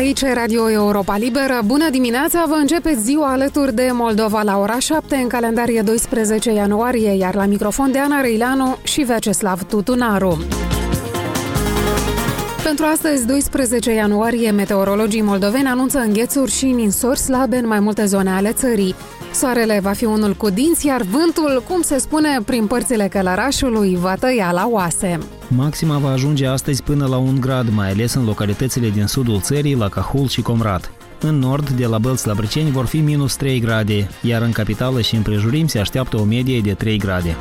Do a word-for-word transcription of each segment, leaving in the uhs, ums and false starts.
Aici Radio Europa Liberă. Bună dimineața! Vă începeți ziua alături de Moldova la ora șapte, în calendar e doisprezece ianuarie, iar la microfon de Ana Răileanu și Vyacheslav Tutunaru. Pentru astăzi, doisprezece ianuarie, meteorologii moldoveni anunță înghețuri și ninsori slabe în mai multe zone ale țării. Soarele va fi unul cu dinți, iar vântul, cum se spune, prin părțile Călărașului, va tăia la oase. Maxima va ajunge astăzi până la un grad, mai ales în localitățile din sudul țării, la Cahul și Comrat. În nord, de la Bălți la Brăceni, vor fi minus trei grade, iar în capitală și împrejurimi se așteaptă o medie de trei grade.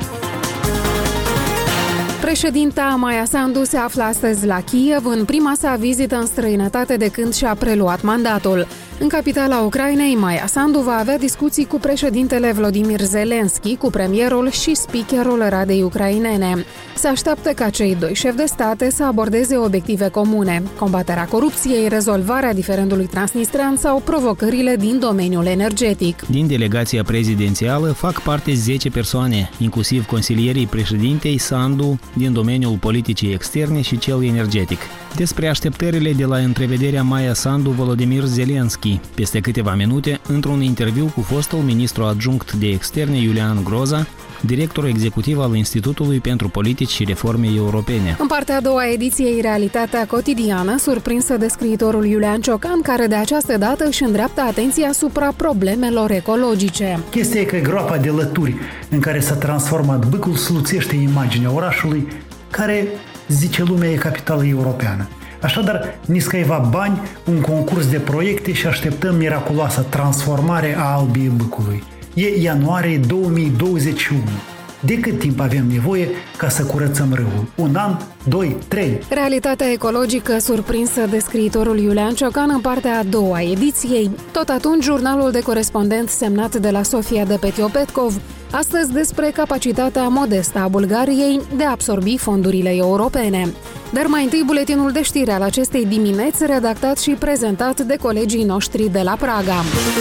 Președinta Maia Sandu se află astăzi la Kiev, în prima sa vizită în străinătate de când și-a preluat mandatul. În capitala Ucrainei, Maia Sandu va avea discuții cu președintele Volodymyr Zelensky, cu premierul și speakerul Radei Ucrainene. Se așteaptă ca cei doi șefi de state să abordeze obiective comune: combaterea corupției, rezolvarea diferendului transnistrean sau provocările din domeniul energetic. Din delegația prezidențială fac parte zece persoane, inclusiv consilierii președintei Sandu din domeniul politicii externe și cel energetic. Despre așteptările de la întrevederea Maia Sandu-Volodymyr Zelensky, peste câteva minute, într-un interviu cu fostul ministru adjunct de externe Iulian Groza, directorul executiv al Institutului pentru Politici și Reforme Europene. În partea a doua ediției Realitatea Cotidiană, surprinsă de scriitorul Iulian Ciocan, care de această dată își îndreaptă atenția asupra problemelor ecologice. Chestia e că groapa de lături în care s-a transformat Bâcul sluțește imaginea orașului, care, zice lumea, e capitală europeană. Așadar, ni scăiva bani, un concurs de proiecte și așteptăm miraculoasa transformare a Albiei Bâcului. E ianuarie două mii douăzeci și unu. De cât timp avem nevoie ca să curățăm râul? Un an? Doi? Trei? Realitatea ecologică surprinsă de scriitorul Iulian Ciocan în partea a doua ediției. Tot atunci, jurnalul de corespondent semnat de la Sofia de Petiopetkov, astăzi despre capacitatea modestă a Bulgariei de a absorbi fondurile europene. Dar mai întâi buletinul de știri al acestei dimineți, redactat și prezentat de colegii noștri de la Praga.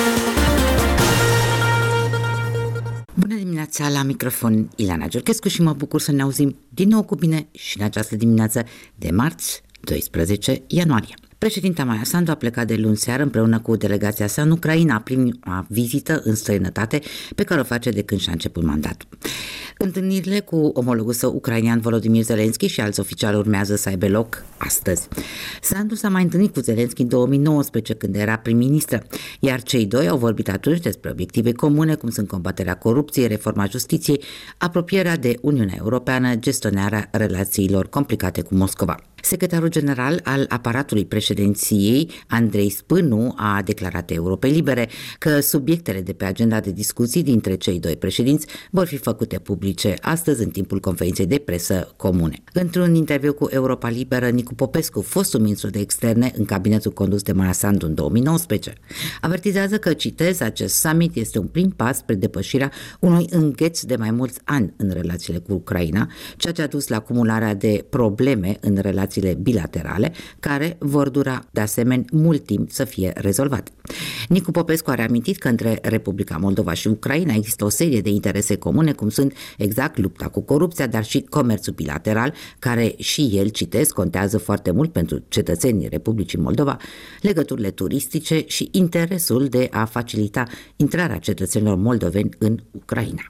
Bună dimineața, la microfon Ileana Giurchescu și mă bucur să ne auzim din nou cu bine și în această dimineață de marți, doisprezece ianuarie. Președinta Maia Sandu a plecat de luni seară împreună cu delegația sa în Ucraina, prima vizită în străinătate pe care o face de când și-a început mandatul. Întâlnirile cu omologul său ucrainean Volodymyr Zelensky și alți oficiali urmează să aibă loc astăzi. Sandu s-a mai întâlnit cu Zelensky în două mii nouăsprezece, când era prim-ministră, iar cei doi au vorbit atunci despre obiective comune, cum sunt combaterea corupției, reforma justiției, apropierea de Uniunea Europeană, gestionarea relațiilor complicate cu Moscova. Secretarul general al aparatului președinției, Andrei Spânu, a declarat Europei Libere că subiectele de pe agenda de discuții dintre cei doi președinți vor fi făcute publice astăzi în timpul conferinței de presă comune. Într-un interviu cu Europa Liberă, Nicu Popescu, fostul ministru de externe în cabinetul condus de Maia Sandu în două mii nouăsprezece, avertizează că, citez, acest summit este un prim pas spre depășirea unui îngheț de mai mulți ani în relațiile cu Ucraina, ceea ce a dus la acumularea de probleme în relații bilaterale, care vor dura de asemenea mult timp să fie rezolvate. Nicu Popescu a reamintit că între Republica Moldova și Ucraina există o serie de interese comune, cum sunt exact lupta cu corupția, dar și comerțul bilateral, care și el, citesc, contează foarte mult pentru cetățenii Republicii Moldova, legăturile turistice și interesul de a facilita intrarea cetățenilor moldoveni în Ucraina.